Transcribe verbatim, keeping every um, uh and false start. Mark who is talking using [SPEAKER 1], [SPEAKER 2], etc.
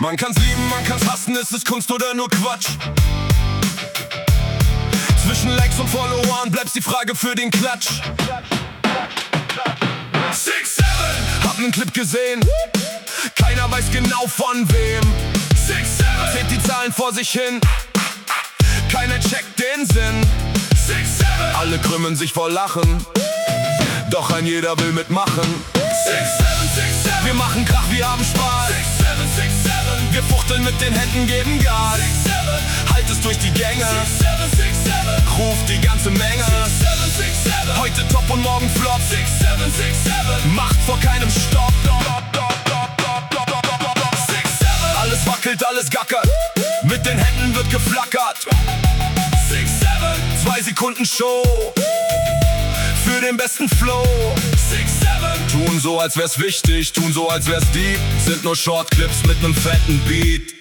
[SPEAKER 1] Man kann's lieben, man kann's hassen, ist es Kunst oder nur Quatsch? Zwischen Likes und Followern bleibt's die Frage für den Klatsch. six seven, hab nen Clip gesehen, keiner weiß genau von wem. six seven, zählt die Zahlen vor sich hin, keiner checkt den Sinn. six seven, alle krümmen sich vor Lachen, doch ein jeder will mitmachen. six seven, six seven, wir machen Krach, wir haben Spaß. six seven, six seven, wir fuchteln mit den Händen, geben Gas. six seven, halt es durch die Gänge. six seven, six seven, ruft die ganze Menge. six seven, six seven, heute top und morgen flop. six seven, six seven, macht vor keinem Stopp. six seven, alles wackelt, alles gackert, mit den Händen wird geflackert. six seven, zwei Sekunden Show für den besten Flow. six seven, tun so als wär's wichtig, tun so als wär's deep, sind nur Shortclips mit nem fetten Beat.